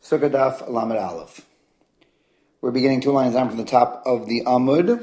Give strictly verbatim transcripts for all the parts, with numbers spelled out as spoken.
Sukkah Daf Lamed Aleph. We're beginning two lines down from the top of the Amud.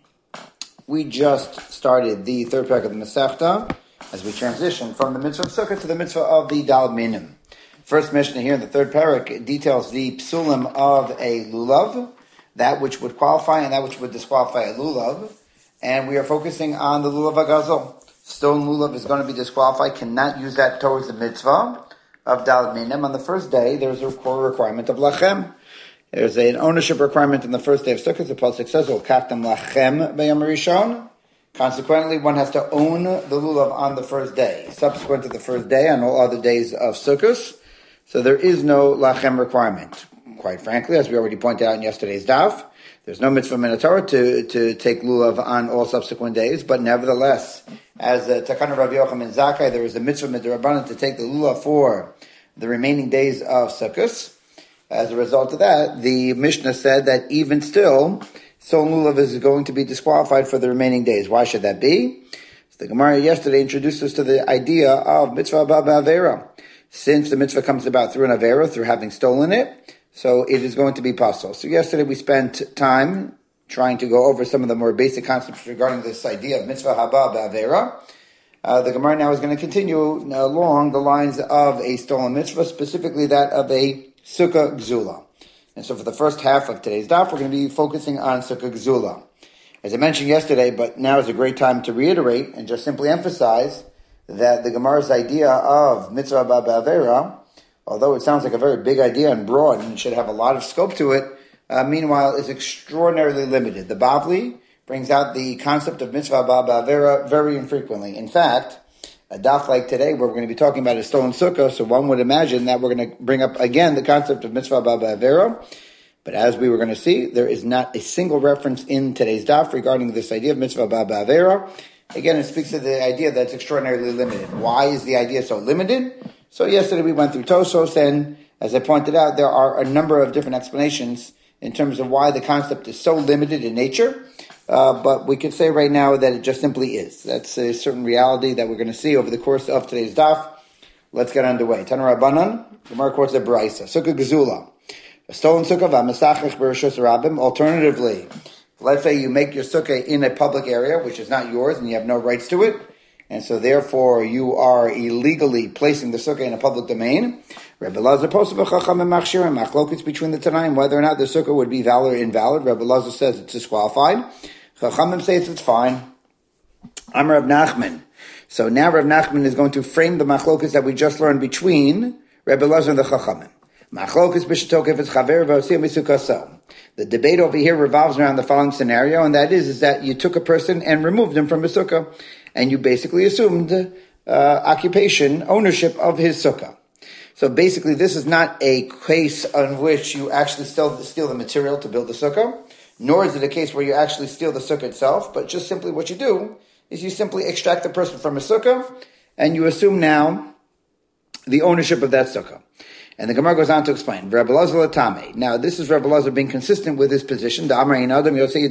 We just started the third parak of the Masechta as we transition from the mitzvah of Sukkah to the mitzvah of the Daled Minim. First Mishnah here in the third parak details the psulim of a lulav, that which would qualify and that which would disqualify a lulav. And we are focusing on the lulav agazol. Stone lulav is going to be disqualified, cannot use that towards the mitzvah of Daled Minim. On the first day, there's a core requirement of lachem. There's an ownership requirement in the first day of Sukkot. The pasuk says, "Ulkachtem lachem b'yom rishon." Consequently, one has to own the lulav on the first day. Subsequent to the first day, on all other days of Sukkot, so there is no lachem requirement. Quite frankly, as we already pointed out in yesterday's daf, there's no mitzvah min Torah to to take lulav on all subsequent days. But nevertheless, as uh, Takana Rav Yochanan Zakkai, there is a mitzvah midrabanan to take the lulav for the remaining days of Sukkot. As a result of that, the Mishnah said that even still, stone lulav is going to be disqualified for the remaining days. Why should that be? So the Gemara yesterday introduced us to the idea of mitzvah ba'avera. Since the mitzvah comes about through an avera, through having stolen it, so it is going to be possible. So yesterday we spent time trying to go over some of the more basic concepts regarding this idea of mitzvah haba ba'avera. Uh, the Gemara now is going to continue along the lines of a stolen mitzvah, specifically that of a sukkah gzula. And so for the first half of today's daf, we're going to be focusing on sukkah gzula. As I mentioned yesterday, but now is a great time to reiterate and just simply emphasize that the Gemara's idea of mitzvah ba'avera, although it sounds like a very big idea and broad and should have a lot of scope to it, uh, meanwhile is extraordinarily limited. The Bavli brings out the concept of mitzvah ba'avera very infrequently. In fact, a daf like today, where we're going to be talking about a stolen sukkah, so one would imagine that we're going to bring up again the concept of mitzvah ba'avera. But as we were going to see, there is not a single reference in today's daf regarding this idea of mitzvah ba'avera. Again, it speaks to the idea that it's extraordinarily limited. Why is the idea so limited? So yesterday we went through Tosos, and as I pointed out, there are a number of different explanations in terms of why the concept is so limited in nature. Uh, but we can say right now that it just simply is. That's a certain reality that we're going to see over the course of today's daf. Let's get underway. Tana Rabbanan, Gemara quotes a Braisa. Sukkah Gezula. A stolen sukkah v'amesachich b'rishus rabim. Alternatively, let's say you make your sukkah in a public area, which is not yours, and you have no rights to it, and so therefore you are illegally placing the sukkah in a public domain. Rebbe Lazar posted b'chachamim machshirim machlokes between the Tanaim whether or not the sukkah would be valid or invalid. Rebbe Lazar says it's disqualified. Chachamim says it's fine. I'm Rav Nachman. So now Rav Nachman is going to frame the machlokes that we just learned between Rebbe Lazar and the Chachamim. Machlokes b'shetok if it's chaver v'osiyah misukasel. The debate over here revolves around the following scenario, and that is, is that you took a person and removed him from his sukkah, and you basically assumed uh, occupation, ownership of his sukkah. So basically, this is not a case on which you actually steal, steal the material to build the sukkah, nor is it a case where you actually steal the sukkah itself, but just simply what you do is you simply extract the person from a sukkah, and you assume now the ownership of that sukkah. And the Gemara goes on to explain, Rebbe Lazar Latame. Now, this is Rebbe Lazar being consistent with his position. We learned back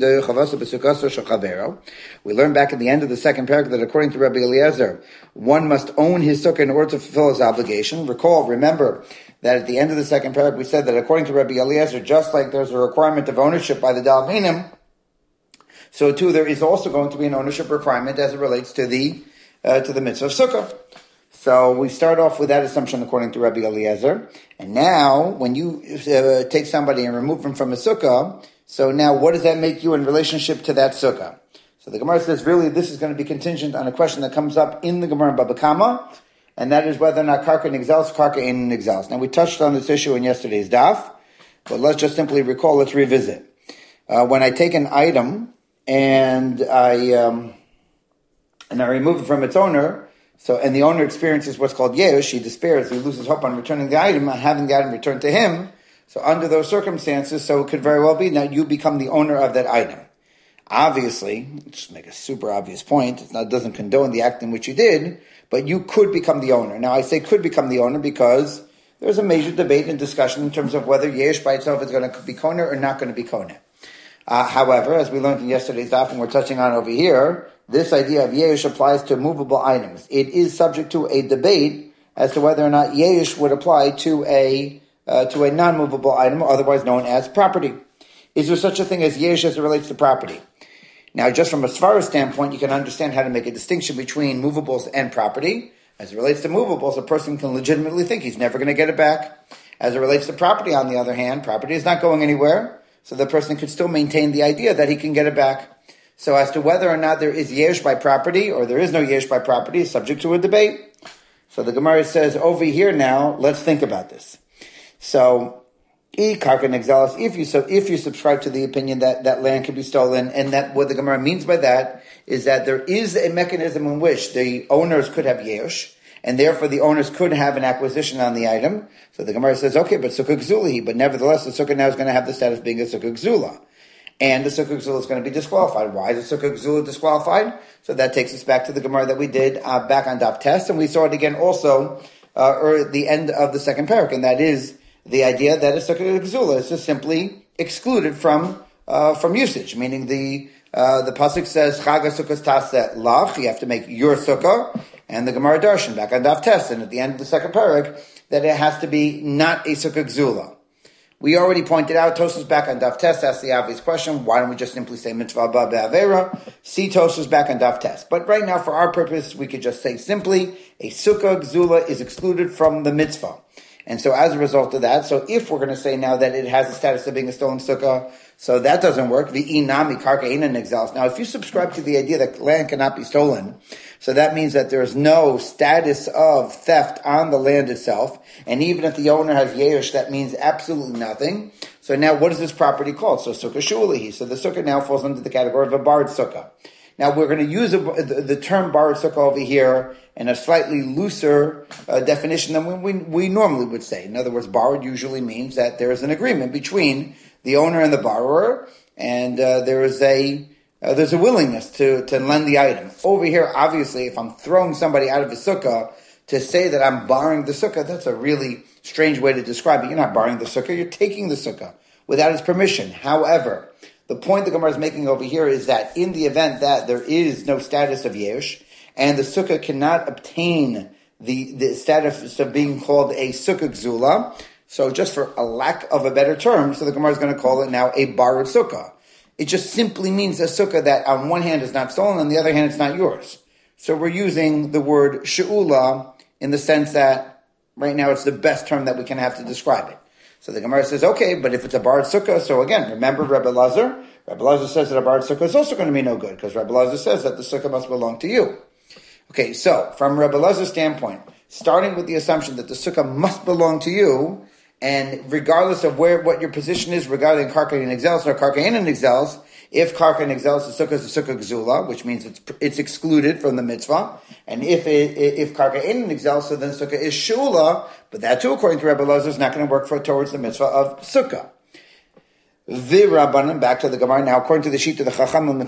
at the end of the second paragraph that according to Rebbe Eliezer, one must own his sukkah in order to fulfill his obligation. Recall, remember, that at the end of the second paragraph we said that according to Rebbe Eliezer, just like there's a requirement of ownership by the Daled Minim, so too there is also going to be an ownership requirement as it relates to the uh, to the mitzvah of sukkah. So we start off with that assumption according to Rabbi Eliezer. And now, when you uh, take somebody and remove them from a sukkah, so now what does that make you in relationship to that sukkah? So the Gemara says, really, this is going to be contingent on a question that comes up in the Gemara in Baba Kama, and that is whether or not karka nigzals, karka in nigzals. Now, we touched on this issue in yesterday's daf, but let's just simply recall, let's revisit. Uh, when I take an item and I um, and I remove it from its owner, So, and the owner experiences what's called yesh, he despairs, he loses hope on returning the item, on having the item returned to him. So under those circumstances, so it could very well be now you become the owner of that item. Obviously, just make a super obvious point, it doesn't condone the act in which you did, but you could become the owner. Now I say could become the owner because there's a major debate and discussion in terms of whether yesh by itself is going to be koner or not going to be koner. Uh, however, as we learned in yesterday's daf and we're touching on over here, this idea of yesh applies to movable items. It is subject to a debate as to whether or not yesh would apply to a uh, to a non-movable item, otherwise known as property. Is there such a thing as yesh as it relates to property? Now, just from a svara standpoint, you can understand how to make a distinction between movables and property. As it relates to movables, a person can legitimately think he's never going to get it back. As it relates to property, on the other hand, property is not going anywhere, so the person could still maintain the idea that he can get it back. So as to whether or not there is yesh by property or there is no yesh by property is subject to a debate. So the Gemara says over here now, let's think about this. So, if you so if you subscribe to the opinion that, that land can be stolen, and that what the Gemara means by that is that there is a mechanism in which the owners could have yesh, and therefore the owners could have an acquisition on the item. So the Gemara says, okay, but sukkah gzula, but nevertheless the sukkah now is going to have the status of being a sukkah gzula. And the sukkah gzula is going to be disqualified. Why is the sukkah gzula disqualified? So that takes us back to the Gemara that we did uh, back on Daf Test, and we saw it again also uh, or at the end of the second parak, and that is the idea that a sukkah gzula is just simply excluded from uh, from usage, meaning the uh, the pasuk says chaga sukkah taseh lach, you have to make your sukkah, and the Gemara darshan back on Daf Test, and at the end of the second parak that it has to be not a sukkah gzula. We already pointed out, Tosfos back on Daf Test asked the obvious question, why don't we just simply say mitzvah ba be'avera? See Tosfos back on Daf Test. But right now, for our purpose, we could just say simply, a sukkah gzula is excluded from the mitzvah. And so as a result of that, so if we're going to say now that it has the status of being a stolen sukkah, so that doesn't work. V'inami karka eina nigzalas. Now, if you subscribe to the idea that land cannot be stolen, so that means that there's no status of theft on the land itself, and even if the owner has yesh, that means absolutely nothing. So now, what is this property called? So sukkah shulihi. So the sukkah now falls under the category of a barred sukkah. Now, we're going to use a, the, the term barred sukkah over here in a slightly looser uh, definition than we, we, we normally would say. In other words, barred usually means that there is an agreement between the owner and the borrower, and uh, there is a uh, there's a willingness to, to lend the item. Over here, obviously, if I'm throwing somebody out of a sukkah, to say that I'm borrowing the sukkah, that's a really strange way to describe it. You're not borrowing the sukkah, you're taking the sukkah without his permission. However, the point the Gemara is making over here is that in the event that there is no status of yesh, and the sukkah cannot obtain the, the status of being called a sukkah gzula, so just for a lack of a better term, so the Gemara is going to call it now a borrowed sukkah. It just simply means a sukkah that on one hand is not stolen, on the other hand it's not yours. So we're using the word she'ula in the sense that right now it's the best term that we can have to describe it. So the Gemara says, okay, but if it's a borrowed sukkah, so again, remember Rebbe Lazar? Rebbe Lazar says that a borrowed sukkah is also going to be no good, because Rebbe Lazar says that the sukkah must belong to you. Okay, so from Rebbe Lazar's standpoint, starting with the assumption that the sukkah must belong to you, and regardless of where what your position is regarding karka and exels or karka and exels, if karka and exels, the sukkah is a sukkah gzula, which means it's it's excluded from the mitzvah, and if it, if karka and exels, so then sukkah is shula, but that too, according to Rebbe Lazar, is not going to work for towards the mitzvah of sukkah. The Rabbanan, back to the Gemara now, according to the sheet of the Chachamim,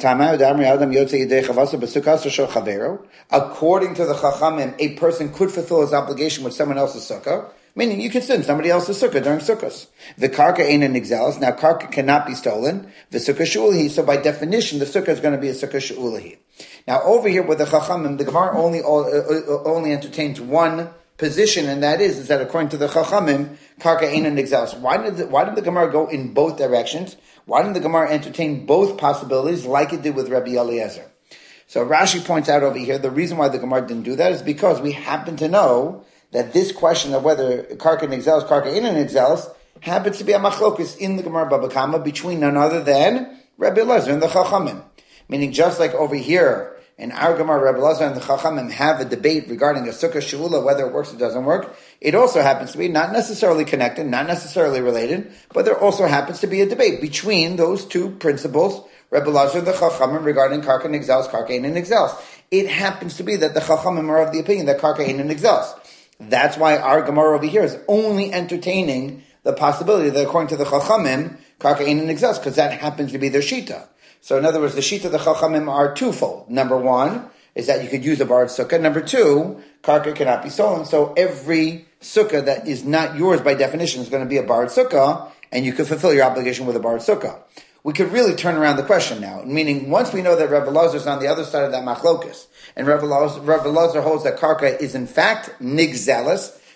according to the Chachamim, a person could fulfill his obligation with someone else's sukkah, meaning you can sin somebody else's sukkah during sukkahs. The karka ain't an exalis. Now karka cannot be stolen. The sukkah shu'ulahi. So by definition, the sukkah is going to be a sukkah shu'ulahi. Now over here with the Chachamim, the Gemara only only entertains one position, and that is, is that according to the Chachamim, karka ain't an exalis. Why did the, why did the Gemara go in both directions? Why didn't the Gemara entertain both possibilities like it did with Rabbi Eliezer? So Rashi points out over here, the reason why the Gemara didn't do that is because we happen to know that this question of whether karka and exalis, karka ain't an exalis, happens to be a machlokus in the Gemara Baba Kama between none other than Rabbi Eliezer and the Chachamim. Meaning just like over here, in our Gemara, Rabbi Eliezer and the Chachamim have a debate regarding a sukkah she'ula, whether it works or doesn't work. It also happens to be not necessarily connected, not necessarily related, but there also happens to be a debate between those two principles, Rabbi Eliezer and the Chachamim, regarding karka and exalis, karka ain't an exalis. It happens to be that the Chachamim are of the opinion that karka ain't an exalis. That's why our Gemara over here is only entertaining the possibility that according to the Chachamim, karka ain't an exalis, because that happens to be their shita. So in other words, the shita of the Chachamim are twofold. Number one is that you could use a borrowed sukkah. Number two, karka cannot be stolen. So every sukkah that is not yours by definition is going to be a borrowed sukkah, and you could fulfill your obligation with a borrowed sukkah. We could really turn around the question now, meaning once we know that Rebbe Eliezer is on the other side of that machlokus, and Rebbe Eliezer holds that karka is in fact nigzelis,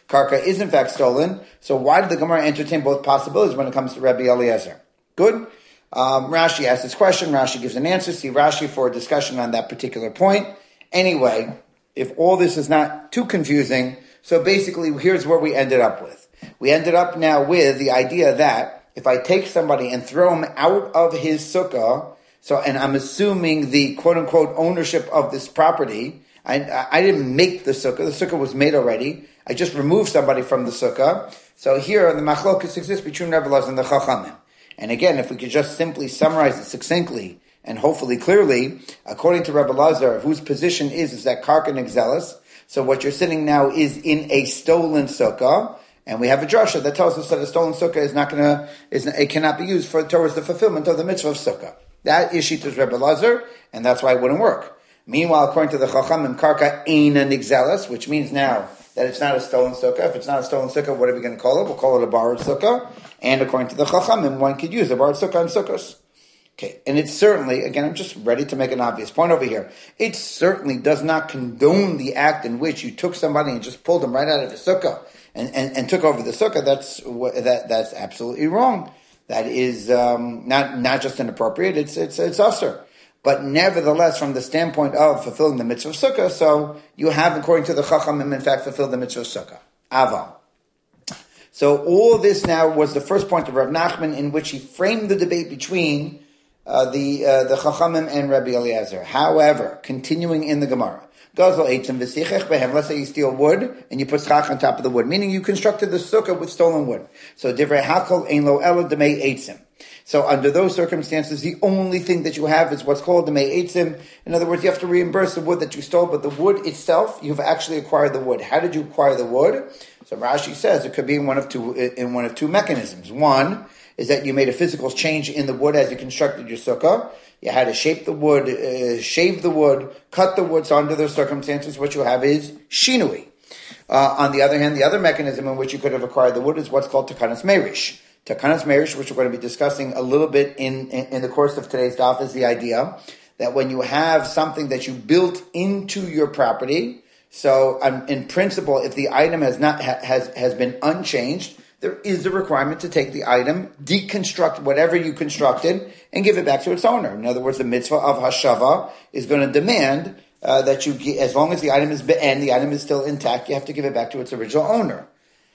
karka is in fact stolen. So why did the Gemara entertain both possibilities when it comes to Rabbi Eliezer? Good. Um, Rashi asks this question. Rashi gives an answer. See Rashi for a discussion on that particular point. Anyway, if all this is not too confusing, so basically here's where we ended up with. We ended up now with the idea that if I take somebody and throw him out of his sukkah, so, and I'm assuming the quote-unquote ownership of this property, I, I didn't make the sukkah, the sukkah was made already, I just removed somebody from the sukkah. So here the machlokus exists between Rebbe Elazar and the Chachamim. And again, if we could just simply summarize it succinctly and hopefully clearly, according to Rebbe Elazar, whose position is, is that karka nigzelis, so what you're sitting now is in a stolen sukkah, and we have a drasha that tells us that a stolen sukkah is not going to, is it cannot be used for towards the fulfillment of the mitzvah of sukkah. That is Shittas Rebbe Elazar, and that's why it wouldn't work. Meanwhile, according to the Chachamim, karka eina nigzelis, which means now that it's not a stolen sukkah. If it's not a stolen sukkah, what are we going to call it? We'll call it a borrowed sukkah. And according to the Chachamim, one could use a borrowed sukkah on sukkahs. Okay, and it certainly, again, I'm just ready to make an obvious point over here. It certainly does not condone the act in which you took somebody and just pulled them right out of the sukkah and, and, and took over the sukkah. That's that that's absolutely wrong. That is um, not not just inappropriate. It's it's it's usher. But nevertheless, from the standpoint of fulfilling the mitzvah of sukkah, so you have, according to the Chachamim, in fact, fulfilled the mitzvah of sukkah. Aval. So all this now was the first point of Rav Nachman, in which he framed the debate between uh, the uh, the Chachamim and Rabbi Eliezer. However, continuing in the Gemara, Gazel eitzim v'sichech behem. Let's say you steal wood and you put schach on top of the wood, meaning you constructed the sukkah with stolen wood. So divrei hakol ein lo elo demei eitzim. So under those circumstances, the only thing that you have is what's called the demei eitzim. In other words, you have to reimburse the wood that you stole, but the wood itself, you've actually acquired the wood. How did you acquire the wood? So Rashi says it could be in one of two in one of two mechanisms. One is that you made a physical change in the wood as you constructed your sukkah. You had to shape the wood, uh, shave the wood, cut the wood. So under those circumstances, what you have is shinui. Uh, on the other hand, the other mechanism in which you could have acquired the wood is what's called takanas merish. Takanas merish, which we're going to be discussing a little bit in, in, in the course of today's daf, is the idea that when you have something that you built into your property, so um, in principle, if the item has not ha, has has been unchanged, there is a requirement to take the item, deconstruct whatever you constructed, and give it back to its owner. In other words, the mitzvah of hashava is going to demand uh, that you, as long as the item is be'en, the item is still intact, you have to give it back to its original owner.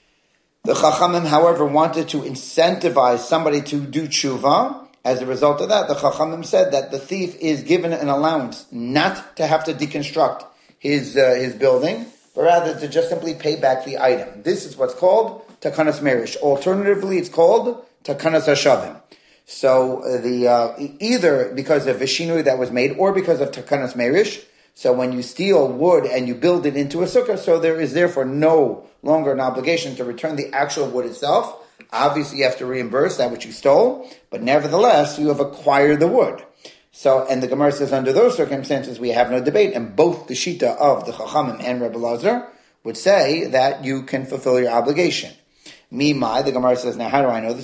The Chachamim, however, wanted to incentivize somebody to do tshuva. As a result of that, the Chachamim said that the thief is given an allowance not to have to deconstruct his uh, his building, but rather to just simply pay back the item. This is what's called takanas merish. Alternatively, it's called takanas hashavim. So uh, the uh, either because of vishinui that was made, or because of takanas merish. So when you steal wood and you build it into a sukkah, so there is therefore no longer an obligation to return the actual wood itself. Obviously, you have to reimburse that which you stole, but nevertheless, you have acquired the wood. So, and the Gemara says, under those circumstances, we have no debate, and both the Shita of the Chachamim and Rebbe Elazar would say that you can fulfill your obligation. Mimai, the Gemara says, now how do I know this?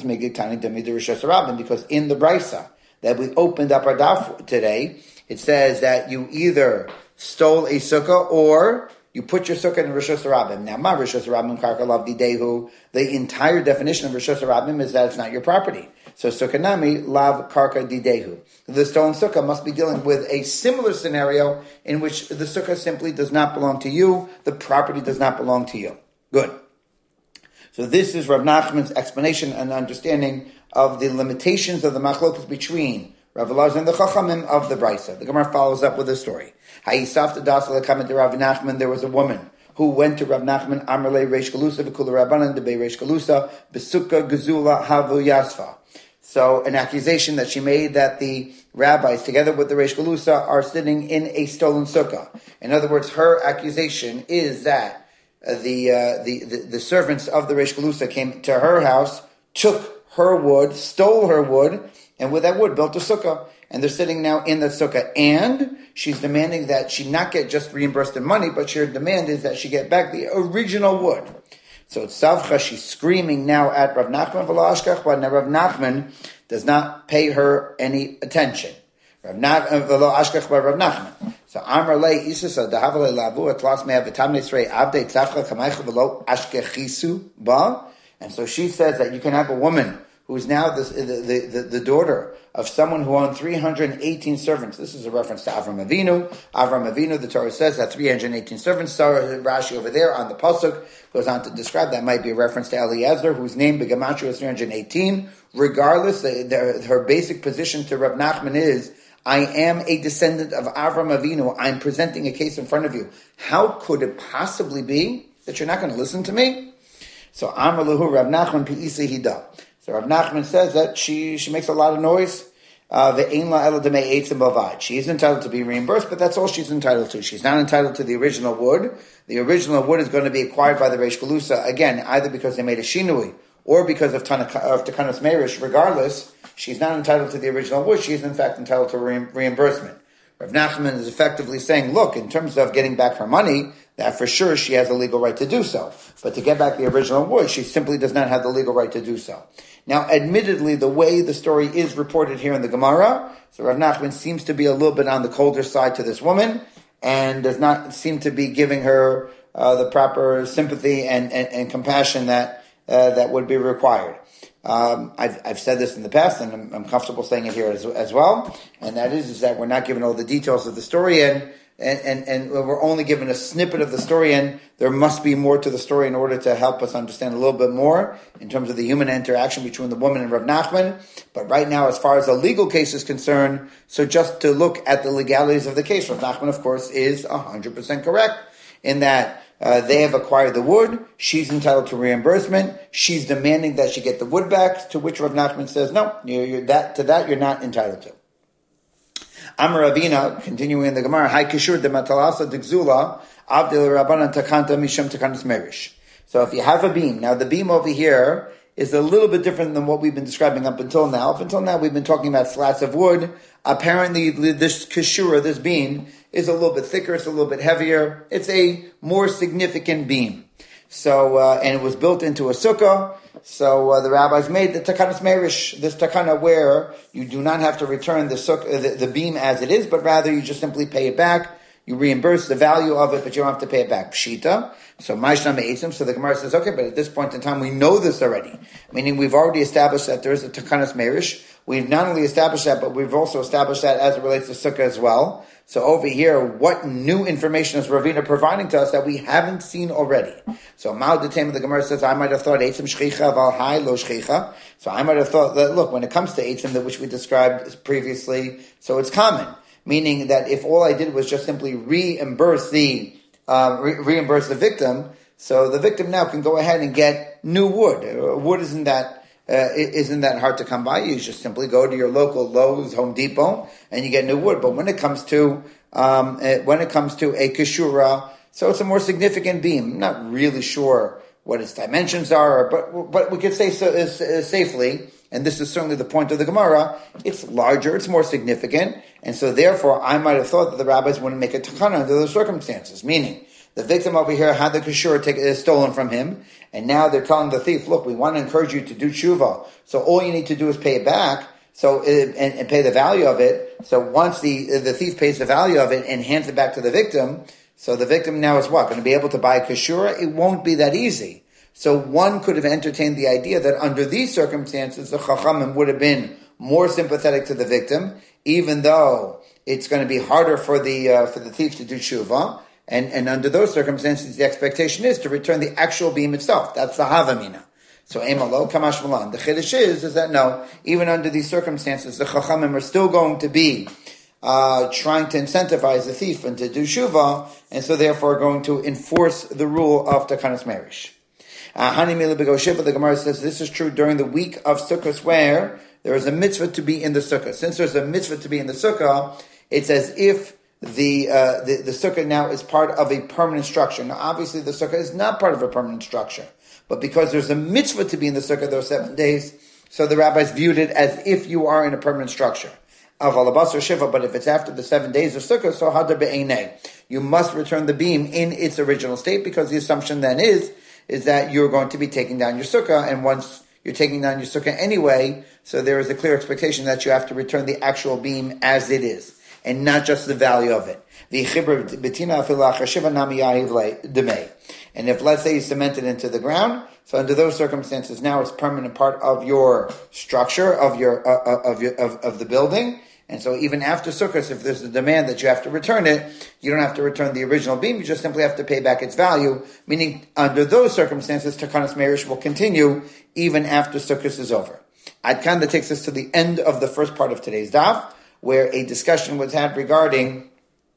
Because in the Brisa that we opened up our daf today, it says that you either stole a sukkah or you put your sukkah in Rishos Harabim. Now, ma Rishos Harabim karka lav didehu. The entire definition of Rishos Harabim is that it's not your property. So sukkah nami lav karka didehu. The stolen sukkah must be dealing with a similar scenario in which the sukkah simply does not belong to you. The property does not belong to you. Good. So this is Rav Nachman's explanation and understanding of the limitations of the machlokas between Rav Elazar and the Chachamim of the Brisa. The Gemara follows up with a story. There was a woman who went to Rav Nachman, Amrle Reish Galusa, V'kula Rabbanan, Debei Reish Galusa, Besukka Gezula Havu Yasfa. So an accusation that she made that the rabbis, together with the Reish Galusa, are sitting in a stolen sukkah. In other words, her accusation is that uh, the, uh, the, the the servants of the Reish Galusa came to her house, took her wood, stole her wood, and with that wood built a sukkah. And they're sitting now in the sukkah. And she's demanding that she not get just reimbursed in money, but her demand is that she get back the original wood. So it's Savcha, she's screaming now at Rav Nachman, but Rav Nachman does not pay her any attention. Rav Nachman. So Amar Le Isasa Dahavale Lavu Atlas Me'av V'Tam Nisrei Avdei Tzafcha Kamaycha V'Lo Ashkechisu Ba. And so she says that you can have a woman who is now this, the, the, the, the daughter of someone who owned three hundred eighteen servants. This is a reference to Avram Avinu. Avram Avinu, the Torah says that three hundred eighteen servants. So Rashi over there on the pasuk goes on to describe that might be a reference to Eliezer, whose name Begamatru is three hundred eighteen. Regardless, the, the, her basic position to Rav Nachman is, I am a descendant of Avram Avinu. I'm presenting a case in front of you. How could it possibly be that you're not going to listen to me? So Amar Lahu Rav Nachman Pi'isa Hida. So Rav Nachman says that she, she makes a lot of noise. Uh, she is entitled to be reimbursed, but that's all she's entitled to. She's not entitled to the original wood. The original wood is going to be acquired by the Reish Galusa, again, either because they made a shinui or because of, Tana, of Takanas Meirish. Regardless, she's not entitled to the original wood. She is, in fact, entitled to re- reimbursement. Rav Nachman is effectively saying, look, in terms of getting back her money, that for sure she has a legal right to do so. But to get back the original wood, she simply does not have the legal right to do so. Now, admittedly, the way the story is reported here in the Gemara, so Rav Nachman seems to be a little bit on the colder side to this woman, and does not seem to be giving her uh, the proper sympathy and, and, and compassion that uh, that would be required. Um, I've, I've said this in the past, and I'm, I'm comfortable saying it here as, as well, and that is, is that we're not given all the details of the story, and And, and, and we're only given a snippet of the story, and there must be more to the story in order to help us understand a little bit more in terms of the human interaction between the woman and Rav Nachman. But right now, as far as the legal case is concerned, so just to look at the legalities of the case, Rav Nachman, of course, is one hundred percent correct in that uh, they have acquired the wood, she's entitled to reimbursement, she's demanding that she get the wood back, to which Rav Nachman says, no, you're, you're that, to that you're not entitled to. Amar Ravina, continuing in the Gemara, Hai Kishur de Matalasa de Gzula, Abdil Rabbanan Takanta Misham Takanas Merish. So if you have a beam, now the beam over here is a little bit different than what we've been describing up until now. Up until now, we've been talking about slats of wood. Apparently, this Kishura, this beam, is a little bit thicker, it's a little bit heavier. It's a more significant beam. So, uh, and it was built into a sukkah. So uh, the rabbis made the takanas merish, this takana where you do not have to return the, sukkah, the the beam as it is, but rather you just simply pay it back. You reimburse the value of it, but you don't have to pay it back. Pshita. So Maishna Me'etzim. So the Gemara says, okay, but at this point in time, we know this already. Meaning we've already established that there is a takanas merish. We've not only established that, but we've also established that as it relates to sukkah as well. So over here, what new information is Ravina providing to us that we haven't seen already? So Ma'od Detem, the Gemara says, I might have thought Eitzim Shchicha Val Hai Lo Shchicha. So I might have thought that, look, when it comes to Eitzim, that which we described previously, so it's common. Meaning that if all I did was just simply reimburse the, uh, re- reimburse the victim, so the victim now can go ahead and get new wood. Uh, wood isn't that Uh, isn't that hard to come by. You just simply go to your local Lowe's, Home Depot, and you get new wood. But when it comes to um, uh, when it comes to a kishura, so it's a more significant beam. I'm not really sure what its dimensions are, but but we could say so, uh, safely, and this is certainly the point of the Gemara. It's larger, it's more significant, and so therefore I might have thought that the rabbis wouldn't make a takana under those circumstances. Meaning, the victim over here had the kishura take, uh, stolen from him, and now they're telling the thief, look, we want to encourage you to do tshuva, so all you need to do is pay it back, so uh, and, and pay the value of it. So once the uh, the thief pays the value of it and hands it back to the victim, so the victim now is what? Going to be able to buy a kishura? It won't be that easy. So one could have entertained the idea that under these circumstances, the chachamim would have been more sympathetic to the victim, even though it's going to be harder for the uh, for the thief to do tshuva. And, and under those circumstances, the expectation is to return the actual beam itself. That's the havamina. So, emalo kamash malan. The chiddush is, is that no, even under these circumstances, the chachamim are still going to be uh, trying to incentivize the thief and to do shuva, and so therefore going to enforce the rule of takanas merish. Hani mila b'goshiva, the Gemara says this is true during the week of Sukkot, where there is a mitzvah to be in the sukkah. Since there's a mitzvah to be in the sukkah, it's as if The, uh, the, the sukkah now is part of a permanent structure. Now, obviously, the sukkah is not part of a permanent structure. But because there's a mitzvah to be in the sukkah those seven days, so the rabbis viewed it as if you are in a permanent structure. Avalabas or shiva, but if it's after the seven days of sukkah, so hadar be'einei. You must return the beam in its original state, because the assumption then is, is that you're going to be taking down your sukkah, and once you're taking down your sukkah anyway, so there is a clear expectation that you have to return the actual beam as it is, and not just the value of it. And if, let's say, you cement it into the ground, so under those circumstances, now it's permanent part of your structure, of your, uh, of your, of, of the building. And so even after Sukkot, if there's a demand that you have to return it, you don't have to return the original beam, you just simply have to pay back its value, meaning under those circumstances, Takanas Meirish will continue even after Sukkot is over. Ad Kan, that takes us to the end of the first part of today's daf, where a discussion was had regarding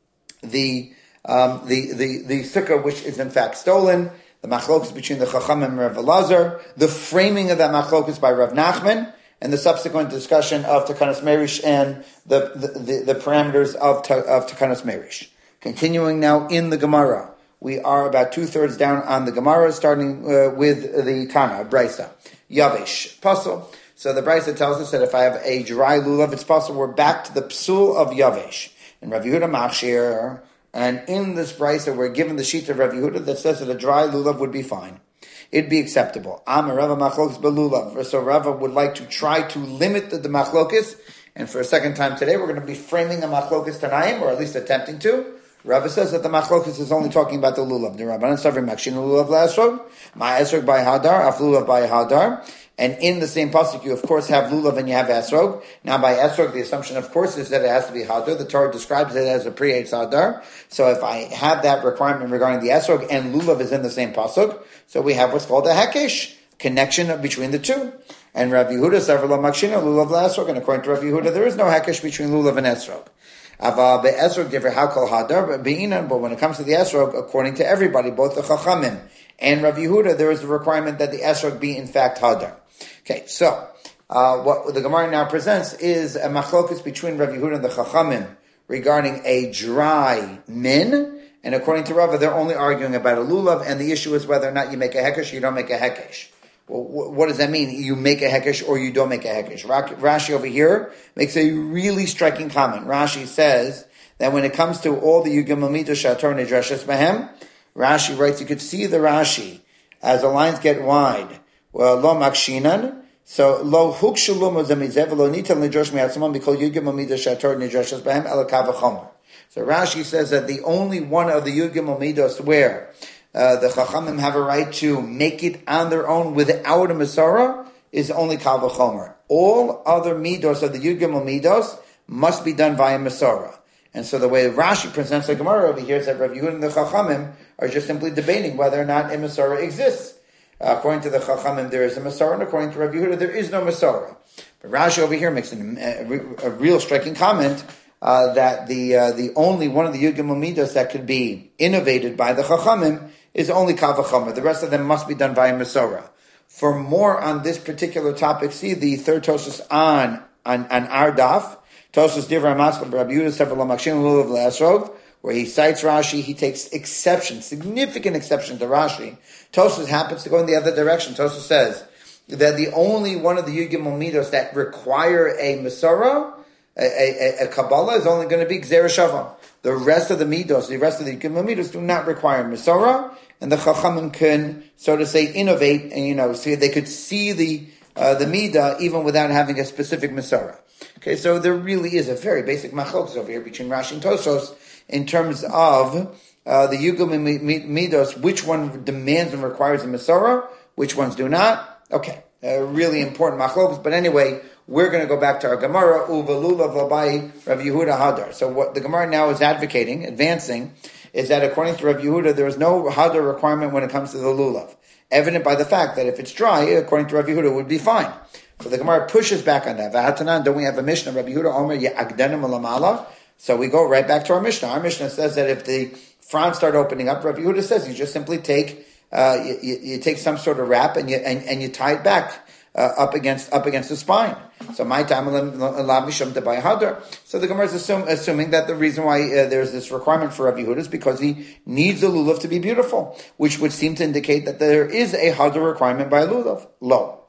the um, the, the, the Sukkah, which is in fact stolen, the machlokus between the Chachamim and Rav Elazar, the framing of that machlokus by Rav Nachman, and the subsequent discussion of Takanas Meirish and the, the, the, the parameters of, of Takanas Meirish. Continuing now in the Gemara. We are about two-thirds down on the Gemara, starting uh, with the Tana, Brisa. Yavesh, Pasul. So the Brisa tells us that if I have a dry lulav, it's possible. We're back to the psul of Yavesh. And Rav Yehuda Machshir, and in this Brisa, we're given the sheet of Rav Yehuda that says that a dry lulav would be fine. It'd be acceptable. Am Rava Machlokes Belulav. So Rava would like to try to limit the, the Machlokes, and for a second time today, we're going to be framing a Machlokes Tanaim, or at least attempting to. Rava says that the Machlokes is only talking about the Lulav. The Rabbanan Savri Makshin Lulav La'esrog, Ma Esrog by Hadar, Af Lulav by Hadar. And in the same pasuk, you of course have lulav and you have esrog. Now by esrog, the assumption of course is that it has to be hadar. The Torah describes it as a pre-eitz hadar. So if I have that requirement regarding the esrog and lulav is in the same pasuk, so we have what's called a hekesh, connection between the two. And Rav Yehuda several makshina lulav la-esrog, and according to Rav Yehuda, there is no hekesh between lulav and esrog. Ava be'esrog differ how called hadar, but be'inan. But when it comes to the esrog, according to everybody, both the chachamim and Rav Yehuda, there is a requirement that the esrog be in fact hadar. Okay, so uh, what the Gemara now presents is a machlokus between Rav Yehuda and the Chachamim regarding a dry min, and according to Rava, they're only arguing about a lulav, and the issue is whether or not you make a hekesh or you don't make a hekesh. Well, what does that mean? You make a hekesh or you don't make a hekesh? Rashi over here makes a really striking comment. Rashi says that when it comes to all the Yugim Amida Shator Nidreshes Behem, Rashi writes, you could see the Rashi as the lines get wide. Well, lo makshinan, so lo hukshalum azamizev lo nitan lidrosh miatzamon because yugim amida shator nidroshes behem elakav v'chomer. So Rashi says that the only one of the yugim amidos where uh, the chachamim have a right to make it on their own without a Masorah is only kav v'chomer. All other midos of the yugim amidos must be done via Masorah. And so the way Rashi presents the Gemara over here is that Rav Yehuda and the chachamim are just simply debating whether or not a Masorah exists. Uh, according to the Chachamim, there is a Masorah, and according to Rav Yehuda, there is no Masorah. But Rashi over here makes an, a, a real striking comment uh, that the uh, the only one of the Yugim Amidos that could be innovated by the Chachamim is only Kav v'chomer. The rest of them must be done via Masorah. For more on this particular topic, see the third Tosfos on on, on our daf, Tosfos Divrei Maskal Rabbi Yehuda Sefer L'Makshin Lulav L'Esrog, where he cites Rashi, he takes exception, significant exception to Rashi. Tosfos happens to go in the other direction. Tosfos says that the only one of the Yugim Midos that require a Masorah, a, a, a Kabbalah, is only going to be Gzera Shavam. The rest of the Midos, the rest of the Yugim Midos do not require Masorah, and the Chachamim can, so to say, innovate, and you know, see, they could see the uh, the Midah even without having a specific Masorah. Okay, so there really is a very basic machlokes over here between Rashi and Tosfos in terms of uh, the Yugim Midos, which one demands and requires a Masorah, which ones do not. Okay, uh, really important machlokes. But anyway, we're going to go back to our Gemara, Uvalula Vabai Rav Yehuda Hadar. So what the Gemara now is advocating, advancing, is that according to Rav Yehuda, there is no Hadar requirement when it comes to the lulav. Evident by the fact that if it's dry, according to Rav Yehuda, it would be fine. So the Gemara pushes back on that. V'hatanan, don't we have a Mishnah, Rav Yehuda Omer Ya'agdenim Alamala? So we go right back to our Mishnah. Our Mishnah says that if the fronds start opening up, Rav Yehuda says you just simply take uh, you, you, you take some sort of wrap and you and, and you tie it back uh, up against up against the spine. So my time mishum to buy hadar. So the Gemara is assume, assuming that the reason why uh, there's this requirement for Rav Yehuda is because he needs the lulav to be beautiful, which would seem to indicate that there is a hadar requirement by a lulav. Lo.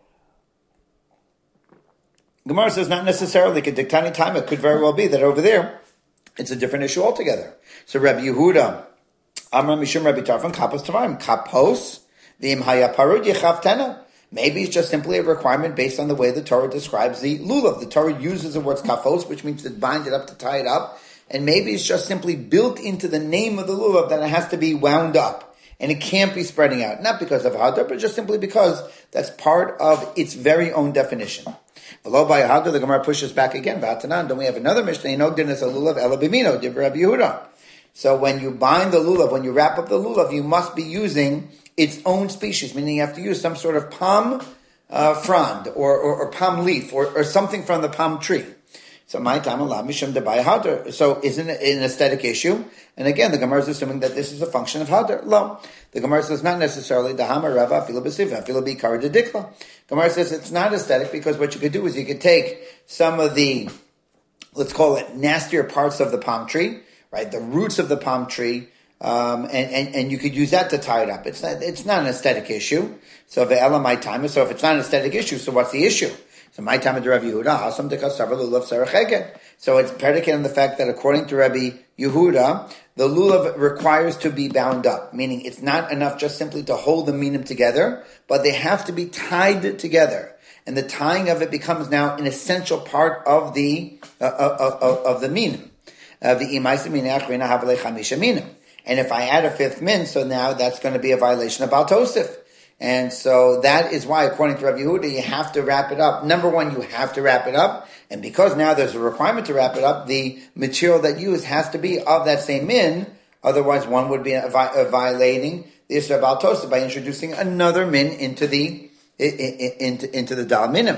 Gemara says not necessarily. Kediktani time. It could very well be that over there it's a different issue altogether. So Rabbi Yehuda, Amar Mishum Rabbi Tarfon, Kapos Tavarim, Kapos, V'im Haya Parud Yechav Tena. Maybe it's just simply a requirement based on the way the Torah describes the lulav. The Torah uses the words kafos, which means to bind it up, to tie it up. And maybe it's just simply built into the name of the lulav that it has to be wound up. And it can't be spreading out. Not because of hadar, but just simply because that's part of its very own definition. Below by hadar, the Gemara pushes back again. V'atanan, don't we have another Mishnah? Inogdin is a lulav ela bimino, div Rabbi Yehuda. So when you bind the lulav, when you wrap up the lulav, you must be using its own species, meaning you have to use some sort of palm uh, frond or, or, or palm leaf or, or something from the palm tree. So my time Allah mishum debai hadar. So isn't it an aesthetic issue? And again, the Gemara is assuming that this is a function of hadar. Lo, the Gemara says not necessarily the hamar rava filo b'siva filo b'ikar de dikla. Gemara says it's not aesthetic because what you could do is you could take some of the, let's call it nastier parts of the palm tree, right? The roots of the palm tree, um, and, and, and you could use that to tie it up. It's not, it's not an aesthetic issue. So ve'ela my time. So if it's not an aesthetic issue, so what's the issue? So my time to Rabbi Yehuda, Hasam dekasav lulav sarachegen. So it's predicated on the fact that according to Rabbi Yehuda, the lulav requires to be bound up, meaning it's not enough just simply to hold the minim together, but they have to be tied together. And the tying of it becomes now an essential part of the uh, of, of, of the minim. Uh, and if I add a fifth min, so now that's going to be a violation of Baal Tosif. And so that is why, according to Rabbi Yehuda, you have to wrap it up. Number one, you have to wrap it up. And because now there's a requirement to wrap it up, the material that you use has to be of that same min. Otherwise, one would be a vi- a violating the Isra of Baal Tosif by introducing another min into the into, into the Dal Minim.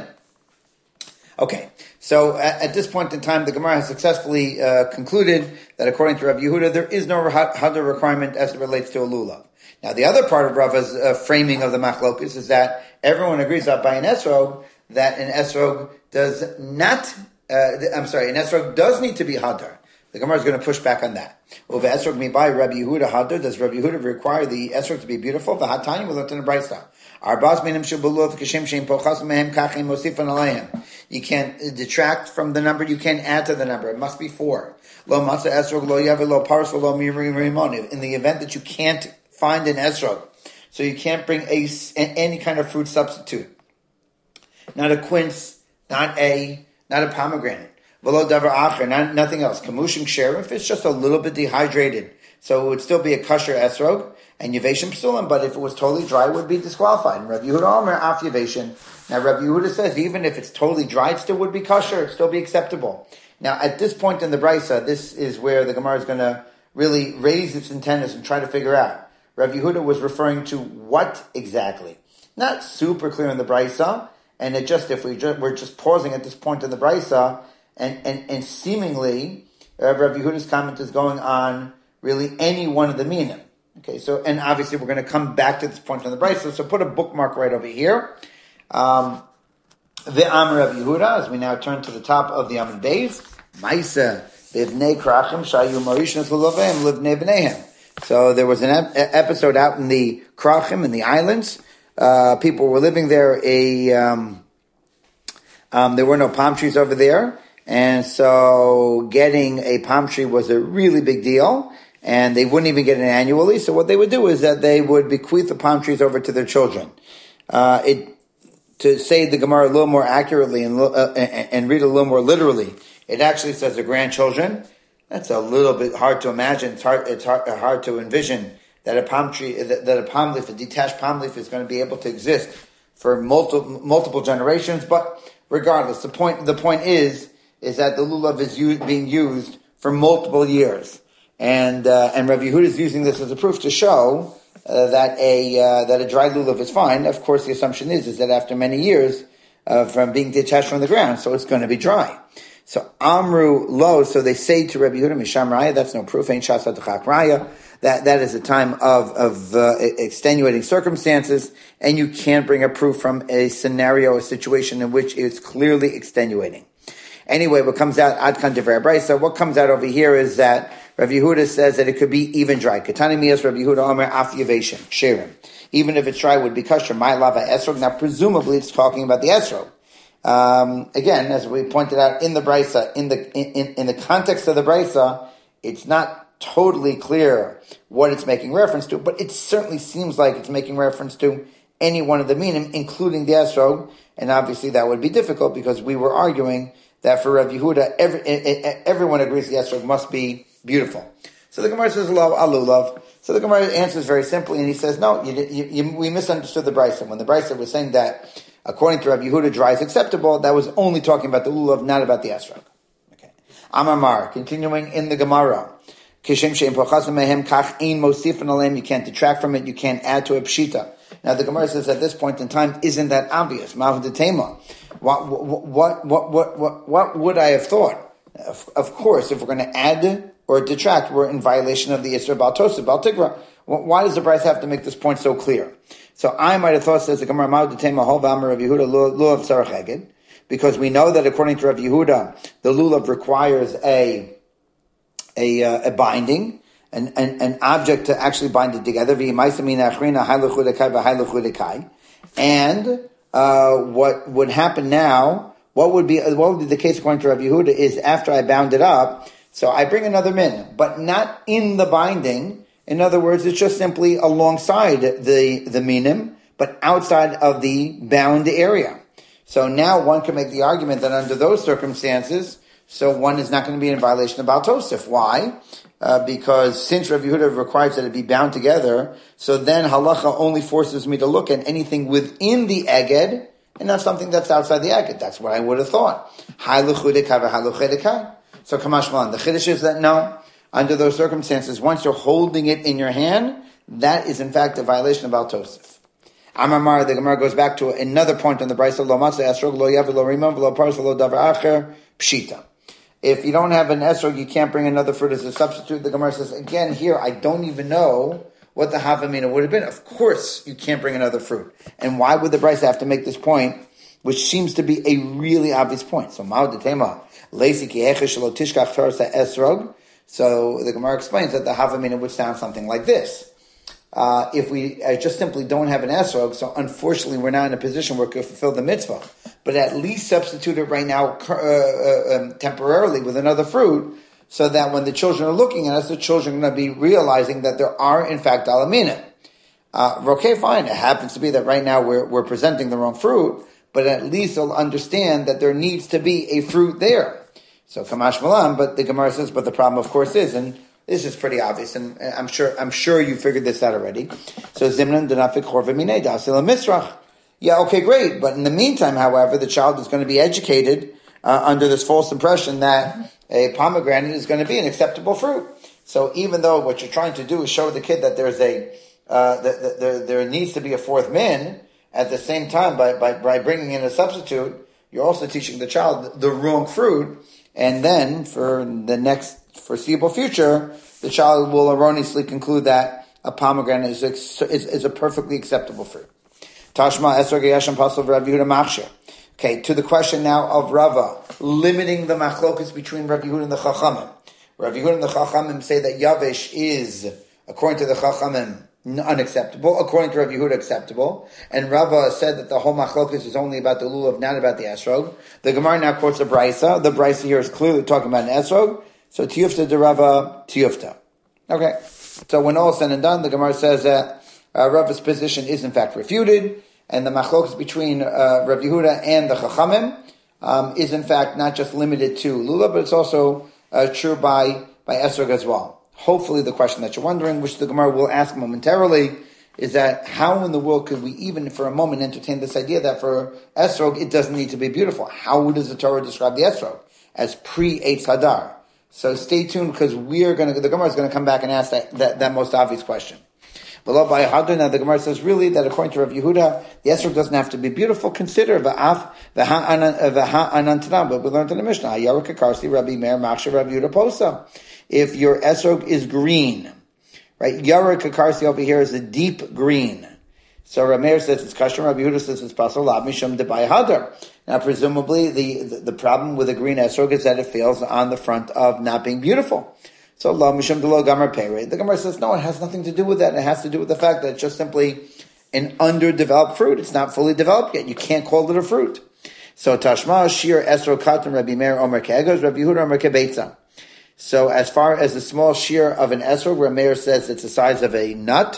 Okay, so at, at this point in time, the Gemara has successfully uh, concluded that according to Rabbi Yehuda, there is no hadar requirement as it relates to a lulav. Now, the other part of Rava's uh, framing of the machlokus is that everyone agrees that by an esrog, that an esrog does not, uh, I'm sorry, an esrog does need to be hadar. The Gemara is going to push back on that. Over esrog mi by Rabbi Yehuda hadar, does Rabbi Yehuda require the esrog to be beautiful? The hatani will learn in the brayso. Arbas minim shebulov kashem sheim pochas mehem kachim mosifan aleihem. You can't detract from the number. You can't add to the number. It must be four. Lo matzah esrog lo yavel lo paras lo mirim rimon. In the event that you can't find an esrog, so you can't bring a, any kind of fruit substitute. Not a quince, not a not a pomegranate. V'lo davar acher, not nothing else. Kamushim ksherim, if it's just a little bit dehydrated, so it would still be a kosher esrog, and yeveshim psulim, but if it was totally dry, it would be disqualified. And Rabbi Yehuda Omer af yeveshim. Now Rabbi Yehuda says even if it's totally dry, it still would be kosher, it still be acceptable. Now at this point in the brisa, this is where the Gemara is going to really raise its antennas and try to figure out. Rabbi Yehuda was referring to what exactly? Not super clear in the brisa, and it just if we just, we're just pausing at this point in the brisa, and and and seemingly uh, Rabbi Yehuda's comment is going on really any one of the minim. Okay, so and obviously we're going to come back to this point in the brisa. So put a bookmark right over here. Um, the Am Rabbi Yehuda, as we now turn to the top of the Amud Beis, Maisa b'ivnei krachim shayu marishnas l'lovem livnei b'neihem. So there was an ep- episode out in the Krachim, in the islands. Uh, people were living there. A um, um, there were no palm trees over there, and so getting a palm tree was a really big deal. And they wouldn't even get it annually. So what they would do is that they would bequeath the palm trees over to their children. Uh, it to say the Gemara a little more accurately and, uh, and read a little more literally, it actually says the grandchildren. That's a little bit hard to imagine. It's hard. It's hard, hard to envision that a palm tree, that, that a palm leaf, a detached palm leaf, is going to be able to exist for multiple multiple generations. But regardless, the point the point is is that the lulav is used, being used for multiple years, and uh, and Rabbi Yehuda is using this as a proof to show uh, that a uh, that a dry lulav is fine. Of course, the assumption is is that after many years uh, from being detached from the ground, so it's going to be dry. So Amru Lo, so they say to Rabbi Yehuda, Misham Raya, that's no proof, ain't Shasat Chak Raya. That, that is a time of, of uh, extenuating circumstances, and you can't bring a proof from a scenario, a situation in which it's clearly extenuating. Anyway, what comes out, Adkan Devar Brisa, what comes out over here is that Rabbi Yehuda says that it could be even dry. Katani Miyas Rabbi Yehuda Omer Af Yeveshim, Shirim. Even if it's dry, it would be kosher. My lava esrog. Now, presumably, it's talking about the esrog. Um, again, as we pointed out in the brisa, in the in, in the context of the brisa, it's not totally clear what it's making reference to, but it certainly seems like it's making reference to any one of the minim, including the esrog, and obviously that would be difficult because we were arguing that for Rav Yehuda, every, everyone agrees the esrog must be beautiful. So the Gemara says, "Love alulav." So the Gemara answers very simply, and he says, "No, you, you, you, we misunderstood the Brisa. When the Brisa was saying that, according to Rav Yehuda, dry is acceptable, that was only talking about the lulav, not about the esrog." Okay. Amar, continuing in the Gemara, "Kishem she'im pochasim mehem kach ein mosifin aleim." You can't detract from it. You can't add to a pshita. Now the Gemara says at this point in time, isn't that obvious? Mav de tema. What what what what what what would I have thought? Of, of course, if we're going to add or detract, we're in violation of the Yisra Bal Tosef, Bal Tigra. Why does the Brisa have to make this point so clear? So I might have thought, says the Gemara, Ma'od Tema Hol V'Amar Rav Yehuda Lulav Tzarech Eged, because we know that according to Rav Yehuda, the Lulav requires a a, uh, a binding, an, an an object to actually bind it together. And uh, what would happen now? What would be what would be the case according to Rav Yehuda is after I bound it up. So I bring another min, but not in the binding. In other words, it's just simply alongside the, the minim, but outside of the bound area. So now one can make the argument that under those circumstances, so one is not going to be in violation of Bal Tosef. Why? Uh, because since Rav Yehuda requires that it be bound together, so then halacha only forces me to look at anything within the eged, and not something that's outside the eged. That's what I would have thought. So Kamash Malan, the Chiddush is that no, under those circumstances, once you're holding it in your hand, that is in fact a violation of Bal Tosef. Amar, the Gemara goes back to another point on the Brisa, Lo Matzah Esrog, Lo Yav, Lo Rimam, Lo Pars, Lo Davar Acher, Pshita. If you don't have an esrog, you can't bring another fruit as a substitute. The Gemara says, again, here, I don't even know what the Havamina would have been. Of course, you can't bring another fruit. And why would the Brisa have to make this point, which seems to be a really obvious point? So, Ma'od Tema, Leisi ki hechesh lo tishkach torsa esrog. So the Gemara explains that the Havamina would sound something like this. Uh, if we uh, just simply don't have an esrog, so unfortunately we're not in a position where we can fulfill the mitzvah, but at least substitute it right now uh, uh, um, temporarily with another fruit, so that when the children are looking at us, the children are going to be realizing that there are in fact alamina. Uh, okay, fine. It happens to be that right now we're, we're presenting the wrong fruit, but at least they'll understand that there needs to be a fruit there. So Kamash Malam, but the Gemara says, but the problem of course is, and this is pretty obvious, and I'm sure I'm sure you figured this out already. So Zimnan Danafik Chorva Minei Dasila Misrach. Yeah, okay, great. But in the meantime, however, the child is going to be educated uh, under this false impression that a pomegranate is going to be an acceptable fruit. So even though what you're trying to do is show the kid that there's a uh, that, that there there needs to be a fourth min, at the same time by, by by bringing in a substitute, you're also teaching the child the wrong fruit, and then for the next foreseeable future, the child will erroneously conclude that a pomegranate is, is, is a perfectly acceptable fruit. Tashma Esrog Yasham Pasal Rav Yehuda Machshir. Okay, to the question now of Rava, limiting the machlokas between Rav Yehuda and the Chachamim. Rav Yehuda and the Chachamim say that Yavish is, according to the Chachamim, unacceptable. According to Rav Yehuda, acceptable. And Rava said that the whole machlokas is only about the lulav, not about the esrog. The Gemara now quotes the Brisa. The Brisa here is clearly talking about an esrog. So tiyufta de Rava, tiyufta. Okay. So when all is said and done, the Gemara says that uh, Rava's position is in fact refuted, and the machlokas between uh, Rav Yehuda and the Chachamim um, is in fact not just limited to lulav, but it's also uh, true by by esrog as well. Hopefully the question that you're wondering, which the Gemara will ask momentarily, is that how in the world could we even for a moment entertain this idea that for esrog it doesn't need to be beautiful? How does the Torah describe the esrog? As pre-Eitz Hadar. So stay tuned, because we are going to, the Gemara is going to come back and ask that, that, that most obvious question. Below by Hadar, the Gemara says really that according to Rav Yehuda, the esrog doesn't have to be beautiful. Consider v'af v'ha anantanam, but we learned in the Mishnah, Yarak Akarsi, Rabbi Meir, Machshav, Rav Yehuda Posa. If your esrog is green, right? Yarak Akarsi over here is a deep green. So Rav Meir says it's kosher, Rabbi Yehuda says it's pasal lav mishum debai hadar. Now, presumably, the, the, the problem with a green esrog is that it fails on the front of not being beautiful. So, lav mishum delo gamar pere. The Gemara says, no, it has nothing to do with that. It has to do with the fact that it's just simply an underdeveloped fruit. It's not fully developed yet. You can't call it a fruit. So, tashma shir esrog katan Rabbi Meir omer ke'egos, Rabbi Yehuda omer ke'beitza. So, as far as the small shear of an esrog, Rabbi Meir says it's the size of a nut,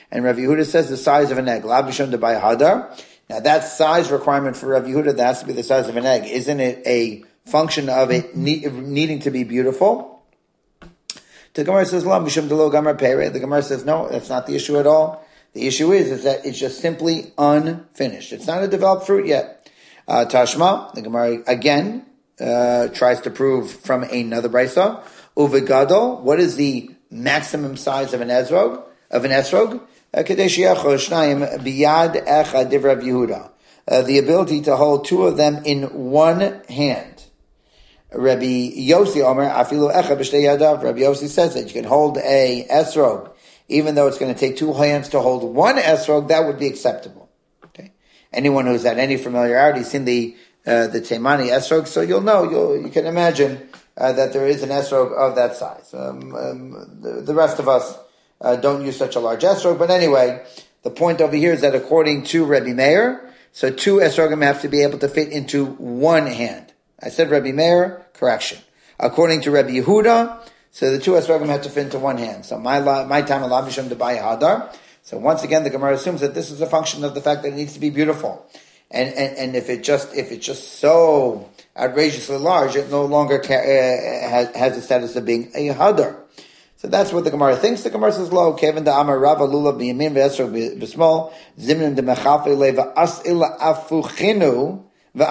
And Rav Yehuda says the size of an egg. La b'sham debay hadar. Now that size requirement for Rav Yehuda, that has to be the size of an egg. Isn't it a function of it need, needing to be beautiful? The Gemara says, La b'sham delo gamar pere. The Gemara says, no, that's not the issue at all. The issue is, is that it's just simply unfinished. It's not a developed fruit yet. Uh, Tashma, the Gemara again, uh, tries to prove from another brisa. Uvegadol, what is the maximum size of an esrog? Of an esrog? Kadesh shnayim biyad echad div Rav Yehuda. The ability to hold two of them in one hand. Rabbi Yossi Omer, afilu echad b'shtei yadav. Rabbi Yossi says that you can hold a esrog even though it's going to take two hands to hold one esrog, that would be acceptable. Okay, anyone who's had any familiarity seen the uh, the Teimani esrog, so you'll know, you'll, you can imagine uh, that there is an esrog of that size. Um, um, the, the rest of us uh, don't use such a large esrog, but anyway, the point over here is that according to Rebbe Meir, so two esrogim have to be able to fit into one hand. I said Rebbe Meir, correction. According to Rebbe Yehuda, so the two esrogim have to fit into one hand. So my my time alav mishum debai hadar. So once again, the Gemara assumes that this is a function of the fact that it needs to be beautiful, and and, and if it just if it's just so outrageously large, it no longer ca- uh, has has the status of being a hadar. So that's what the Gemara thinks. The Gemara says, "Lo kevin da amar rava lulav biyamin ve'esrog b'smol zimnim de mechafe leva asil afuchinu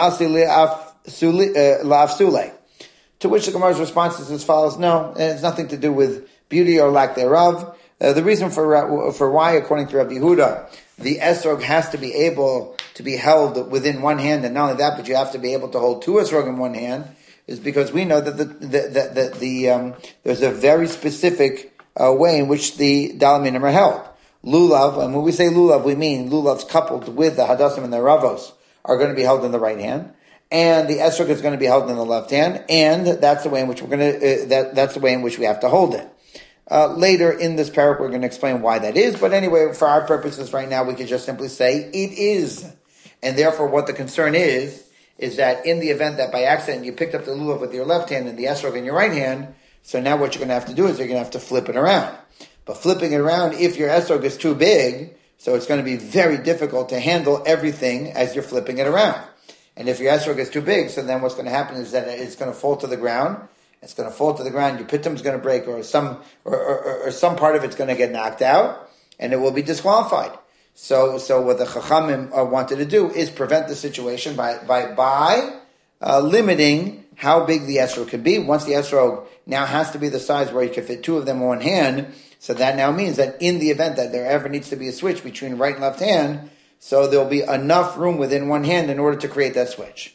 ve'asil la'afsule." To which the Gemara's response is as follows: no, it has nothing to do with beauty or lack thereof. Uh, the reason for for why, according to Rabbi Yehuda, the esrog has to be able to be held within one hand, and not only that, but you have to be able to hold two esrog in one hand, is because we know that the the, the, the, the um, there's a very specific uh, way in which the dalaminim are held. Lulav, and when we say lulav, we mean lulavs coupled with the hadassim and the ravos are going to be held in the right hand, and the esrog is going to be held in the left hand, and that's the way in which we're going to uh, that that's the way in which we have to hold it. Uh, later in this parak, we're going to explain why that is. But anyway, for our purposes right now, we can just simply say it is. And therefore, what the concern is, is that in the event that by accident you picked up the lulav with your left hand and the esrog in your right hand, so now what you're going to have to do is you're going to have to flip it around. But flipping it around, if your esrog is too big, so it's going to be very difficult to handle everything as you're flipping it around. And if your esrog is too big, so then what's going to happen is that it's going to fall to the ground. It's going to fall to the ground. Your pitum's going to break, or some, or, or, or some part of it's going to get knocked out, and it will be disqualified. So, so what the Chachamim uh, wanted to do is prevent the situation by by by uh, limiting how big the esrog could be. Once the esrog now has to be the size where you can fit two of them in one hand, so that now means that in the event that there ever needs to be a switch between right and left hand, so there'll be enough room within one hand in order to create that switch.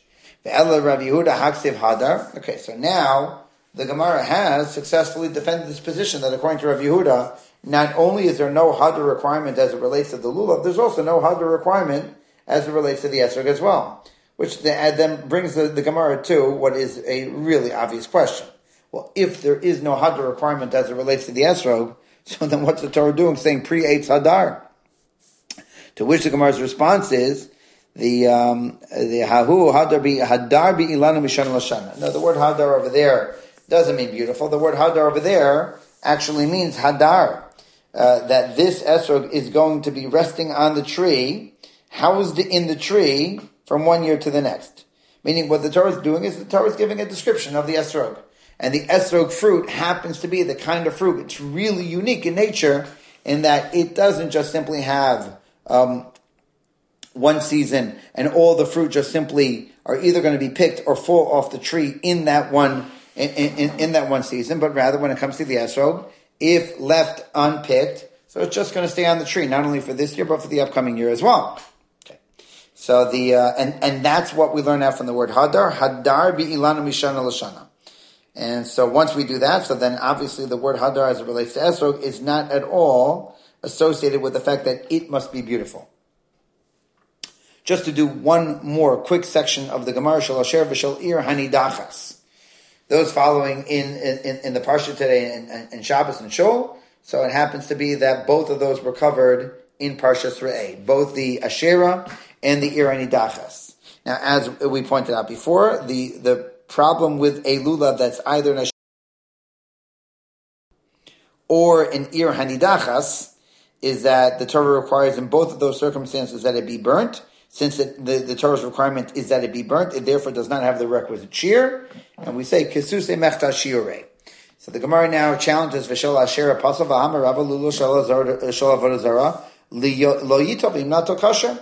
Okay, so now the Gemara has successfully defended this position that according to Rav Yehuda, not only is there no hadar requirement as it relates to the lulav, there's also no hadar requirement as it relates to the esrog as well. Which then brings the, the Gemara to what is a really obvious question. Well, if there is no hadar requirement as it relates to the esrog, so then what's the Torah doing saying pre-eitz hadar? To which the Gemara's response is, the um, the hahu hadar bi hadar bi ilana mishana lashana. No, the word hadar over there doesn't mean beautiful. The word hadar over there actually means hadar, uh, that this esrog is going to be resting on the tree, housed in the tree from one year to the next. Meaning what the Torah is doing is the Torah is giving a description of the esrog. And the esrog fruit happens to be the kind of fruit, it's really unique in nature in that it doesn't just simply have um, one season and all the fruit just simply are either going to be picked or fall off the tree in that one In, in, in that one season, but rather when it comes to the esrog, if left unpicked, so it's just going to stay on the tree, not only for this year, but for the upcoming year as well. Okay. So the, uh, and, and that's what we learn out from the word hadar, hadar bi ilana mishana l'shana. And so once we do that, so then obviously the word hadar as it relates to esrog is not at all associated with the fact that it must be beautiful. Just to do one more quick section of the Gemara, shel asher v'shel ir hanidachas. Those following in, in, in the Parsha today in, in Shabbos and Shul. So it happens to be that both of those were covered in Parshas Re'eh, both the Asherah and the Ir Hanidachas. Now, as we pointed out before, the, the problem with a lulav that's either an Asherah or an Ir Hanidachas is that the Torah requires in both of those circumstances that it be burnt. Since it, the, the Torah's requirement is that it be burnt, it therefore does not have the requisite shear. And we say, Kesuse mechta shiure. So the Gemara now challenges V'shel asher apostle v'hamar rava lulu shel avodah zarah lo yitov im nato kasher.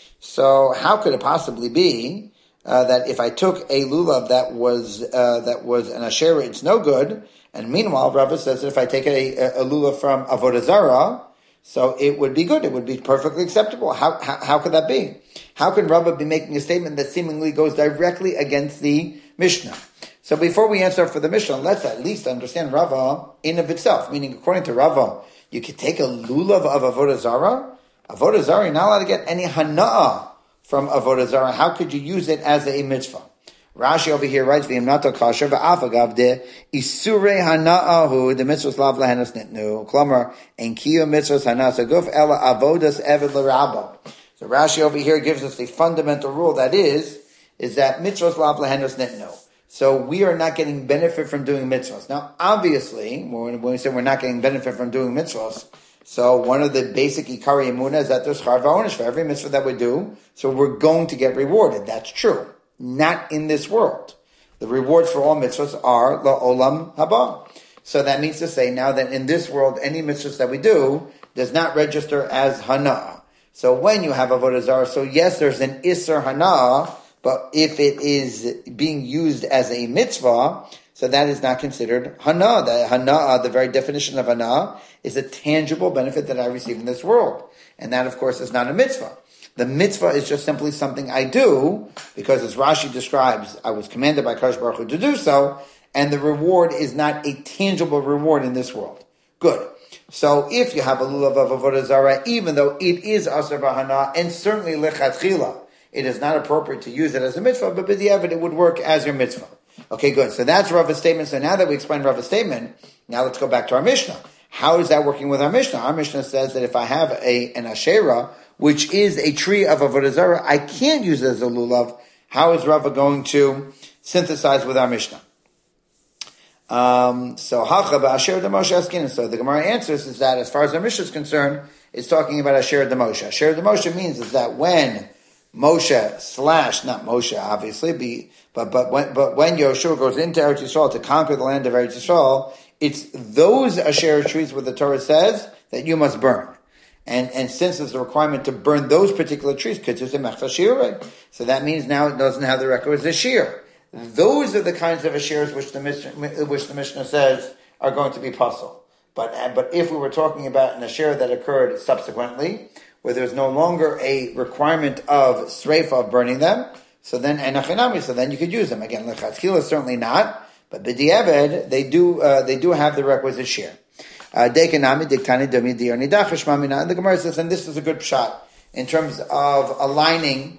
So how could it possibly be uh, that if I took a lulav that was uh, that was an asherah, it's no good, and meanwhile Rava says that if I take a, a, a lulav from avodah zarah, so it would be good, it would be perfectly acceptable. How how, how could that be? How can Rava be making a statement that seemingly goes directly against the Mishnah? So before we answer for the Mishnah, let's at least understand Rava in of itself. Meaning, according to Rava, you could take a lulav of avodah zarah. Avodah zarah, you're not allowed to get any hana'ah from avodah zarah. How could you use it as a mitzvah? Rashi over here writes, "V'imnato kasher v'afagav de isurei hana'ahu the mitzvahs lav lahenas nitnu klomer en kiyu mitzvahs hanas aguf ela avodas eved l'rabba." So Rashi over here gives us a fundamental rule that is is that mitzvahs lav lahenas nitnu. So we are not getting benefit from doing mitzvahs. Now, obviously, when we say we're not getting benefit from doing mitzvahs, so one of the basic ikari emunah is that there's char v'onish for every mitzvah that we do. So we're going to get rewarded. That's true. Not in this world. The rewards for all mitzvahs are la'olam haba. So that means to say now that in this world, any mitzvahs that we do does not register as hana. So when you have avodah zarah, so yes, there's an isser hana, but if it is being used as a mitzvah, so that is not considered hana. The hana, the very definition of hana, is a tangible benefit that I receive in this world. And that, of course, is not a mitzvah. The mitzvah is just simply something I do, because as Rashi describes, I was commanded by Kadosh Baruch Hu to do so, and the reward is not a tangible reward in this world. Good. So if you have a lulav of avodah zarah, even though it is asar b'hana, and certainly lechatchila, it is not appropriate to use it as a mitzvah, but b'diavad it would work as your mitzvah. Okay, good. So that's Rava's statement. So now that we explained Rava's statement, now let's go back to our Mishnah. How is that working with our Mishnah? Our Mishnah says that if I have a an asherah, which is a tree of avodah zarah, I can't use it as a lulav. How is Rava going to synthesize with our Mishnah? Um, so hacha ba'asher demoshe askin. So the Gemara answers is that as far as our Mishnah is concerned, it's talking about asher demoshe. Asher demoshe means is that when Moshe slash not Moshe obviously, be, but but when but when Yoshua goes into Eretz Yisrael to conquer the land of Eretz Yisrael, it's those asher trees where the Torah says that you must burn. And and since there's a requirement to burn those particular trees, so that means now it doesn't have the requisite shear. Those are the kinds of asheras which the Mishnah, which the Mishnah says are going to be puzzle. But but if we were talking about an asher that occurred subsequently, where there's no longer a requirement of sreifa of burning them, so then enachinami, so then you could use them again. Lechatzkila certainly not, but b'diavad they do uh, they do have the requisite shear. Dekanami diktani domi diarni dachash mamina. And the Gemara says, and this is a good shot in terms of aligning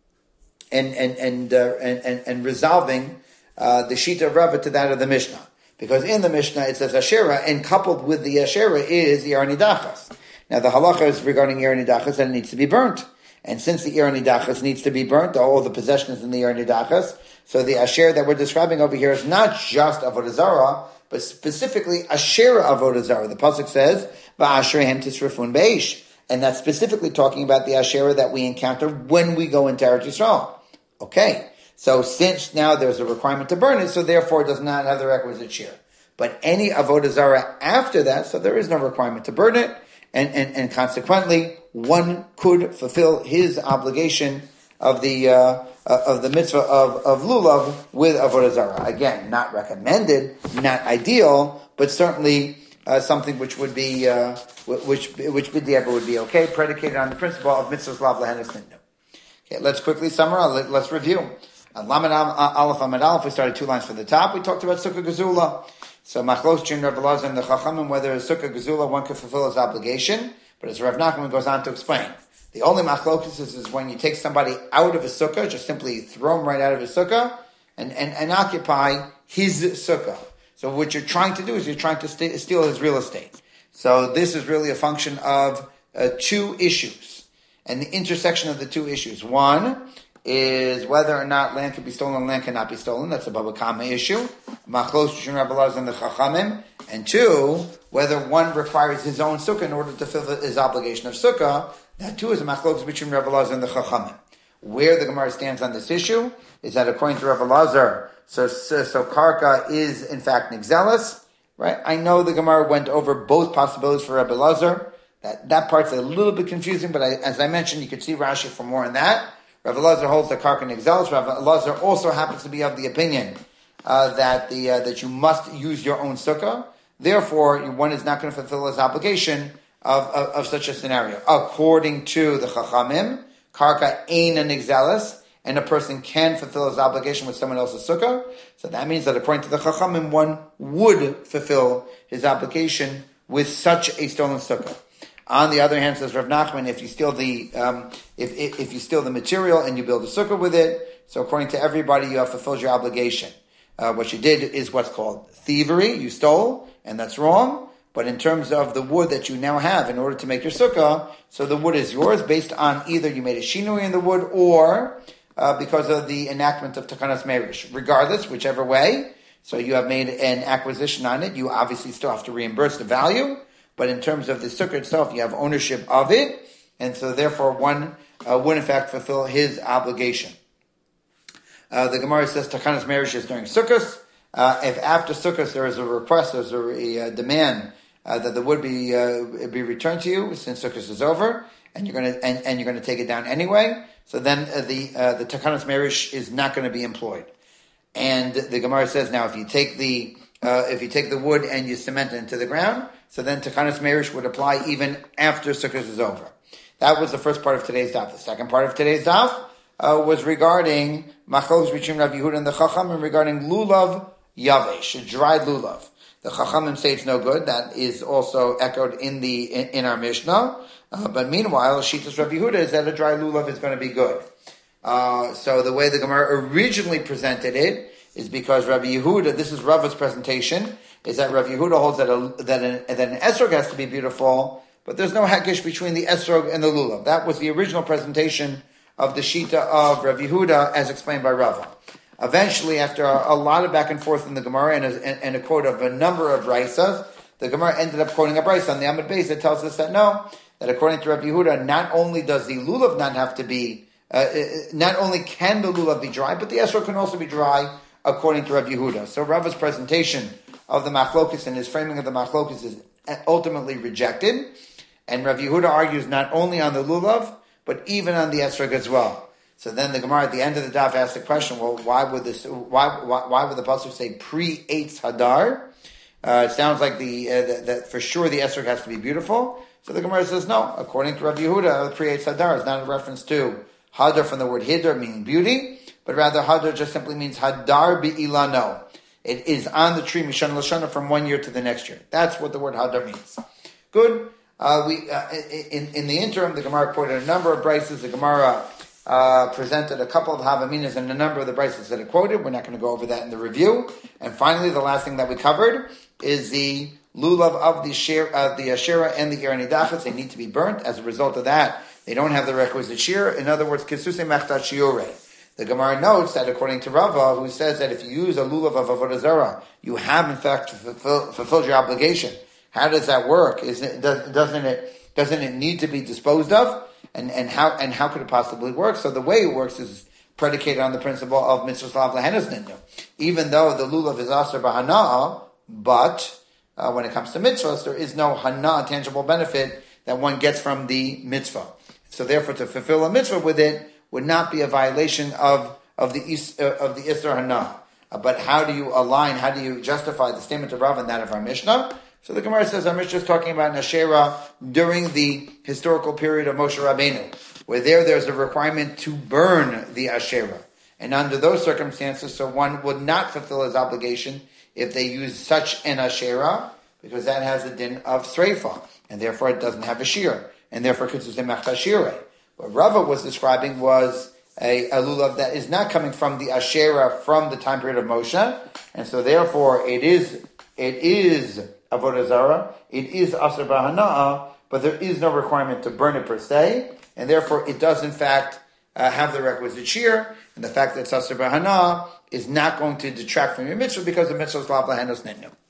and and and uh, and, and, and resolving uh, the shita of Rava to that of the Mishnah, because in the Mishnah it says Asherah, and coupled with the Asherah is the Yarni Dachas. Now the halacha is regarding Yarni Dachas that it needs to be burnt, and since the Yarni Dachas needs to be burnt, all the possessions in the Yarni Dachas, so the Asher that we're describing over here is not just avodah zarah, but specifically Asherah avodah zarah. The pasuk says Va'asherhem tisrafun beish, and that's specifically talking about the Asherah that we encounter when we go into Eretz Yisrael. Okay, so since now there's a requirement to burn it, so therefore it does not have the requisite shear. But any avodah zarah after that, so there is no requirement to burn it, and, and, and consequently, one could fulfill his obligation of the uh, uh, of the mitzvah of, of lulav with avodah zarah. Again, not recommended, not ideal, but certainly uh, something which would be uh, which which b'diavad would be okay, predicated on the principle of mitzvahs lav lahenas nitnu. Okay, let's quickly summarize. Let's review. On Lamed Aleph Amud Aleph, we started two lines from the top. We talked about Sukkah Gezula. So Machlos Chin Rav Elazar and the Chachamim, whether it's Sukkah Gezula, one can fulfill his obligation. But as Rav Nachman goes on to explain, the only Machlokus is, is when you take somebody out of his Sukkah, just simply throw him right out of his Sukkah, and, and, and occupy his Sukkah. So what you're trying to do is you're trying to st- steal his real estate. So this is really a function of uh, two issues. And the intersection of the two issues. One is whether or not land can be stolen, land cannot be stolen. That's a Baba Kama issue. machlos between Rabbi Elazar and the Chachamim, and two, whether one requires his own sukkah in order to fulfill his obligation of sukkah. That too is a machlos between Rabbi Elazar and the Chachamim. Where the Gemara stands on this issue is that according to Rabbi Elazar, so, so, so karka is in fact nigzelis, right? I know the Gemara went over both possibilities for Rabbi Elazar. That, that part's a little bit confusing, but I, as I mentioned, you could see Rashi for more on that. Rabbi Elazar holds that karka nigzelis. Rabbi Elazar also happens to be of the opinion uh, that the uh, that you must use your own sukkah. Therefore, one is not going to fulfill his obligation of, of, of such a scenario. According to the Chachamim, karka ein a nigzelis, and a person can fulfill his obligation with someone else's sukkah. So that means that according to the Chachamim, one would fulfill his obligation with such a stolen sukkah. On the other hand, says Rav Nachman, if you steal the um, if, if if you steal the material and you build a sukkah with it, so according to everybody, you have fulfilled your obligation. Uh, what you did is what's called thievery. You stole, and that's wrong. But in terms of the wood that you now have in order to make your sukkah, so the wood is yours based on either you made a shinui in the wood or uh, because of the enactment of Takanas Merish. Regardless, whichever way, so you have made an acquisition on it, you obviously still have to reimburse the value. But in terms of the sukkah itself, you have ownership of it, and so therefore one uh, would in fact fulfill his obligation. Uh, the Gemara says Takanas Merish is during Sukkot. Uh, if after Sukkot there is a request, there's a, a, a demand uh, that the wood be uh, be returned to you since Sukkot is over, and you're going to and, and you're going to take it down anyway. So then uh, the uh, the Takanas Merish is not going to be employed. And the Gemara says now if you take the uh, if you take the wood and you cement it into the ground, so then Takanas Merish would apply even after Sukkot is over. That was the first part of today's daf. The second part of today's daf uh, was regarding Machlos between Rabbi Yehuda and the Chachamim regarding lulav yavesh, dried lulav. The Chachamim say it's no good. That is also echoed in the in, in our Mishnah. Uh, but meanwhile, Shitas Rabbi Yehuda is that a dry lulav is going to be good. Uh, so the way the Gemara originally presented it is because Rabbi Yehuda, this is Rava's presentation, is that Rabbi Yehuda holds that, a, that, an, that an esrog has to be beautiful, but there's no hakish between the esrog and the lulav. That was the original presentation of the Shita of Rabbi Yehuda as explained by Rava. Eventually, after a, a lot of back and forth in the Gemara and a, and a quote of a number of Raisas, the Gemara ended up quoting a Raisa on the Amud Beis that tells us that no, that according to Rabbi Yehuda, not only does the lulav not have to be, uh, not only can the lulav be dry, but the esrog can also be dry according to Rabbi Yehuda. So Rava's presentation of the machlokus and his framing of the machlokus is ultimately rejected, and Rabbi Yehuda argues not only on the lulav, but even on the esrog as well. So then the Gemara at the end of the daf asks the question: well, why would this? Why why, why would the pasuk say pre eitz hadar? Uh, it sounds like the uh, that, that for sure the esrog has to be beautiful. So the Gemara says no. According to Rabbi Yehuda, pre eitz hadar is not a reference to hadar from the word hidar, meaning beauty, but rather hadar just simply means hadar bi'ilano. It is on the tree mishana l'shana from one year to the next year. That's what the word hadar means. Good. Uh, we uh, in in the interim, the Gemara quoted a number of brises. The Gemara uh, presented a couple of havaminas and a number of the brises that it quoted. We're not going to go over that in the review. And finally, the last thing that we covered is the lulav of the shir, of the Asherah and the Iranidachas. They need to be burnt. As a result of that, they don't have the requisite shir. In other words, kisuse mechtat shiurei. The Gemara notes that according to Rava, who says that if you use a lulav of avodah zarah, you have in fact fulfill, fulfilled your obligation. How does that work? Is it, does, doesn't it doesn't it need to be disposed of? And and how and how could it possibly work? So the way it works is predicated on the principle of mitzvah slav lehenas nidnu. Even though the lulav is aser b'hana'ah, but uh, when it comes to mitzvahs, there is no hana, tangible benefit that one gets from the mitzvah. So therefore, to fulfill a mitzvah with it would not be a violation of of the uh, of the isra hana. Uh, but how do you align? How do you justify the statement of Rav and that of our Mishnah? So the Gemara says our Mishnah is talking about Asherah during the historical period of Moshe Rabbeinu, where there there's a requirement to burn the Asherah. And under those circumstances, so one would not fulfill his obligation if they use such an Asherah, because that has a din of Sreifa, and therefore it doesn't have a shear, and therefore it could say Machashireh. What Rava was describing was a, a lulav that is not coming from the Asherah from the time period of Moshe, and so therefore it is it is avodah zarah, it is aser b'hana'ah, but there is no requirement to burn it per se, and therefore it does in fact uh, have the requisite shear, and the fact that it's Asr Bahana is not going to detract from your mitzvah because the mitzvah is Lav Lahenos Nitnu.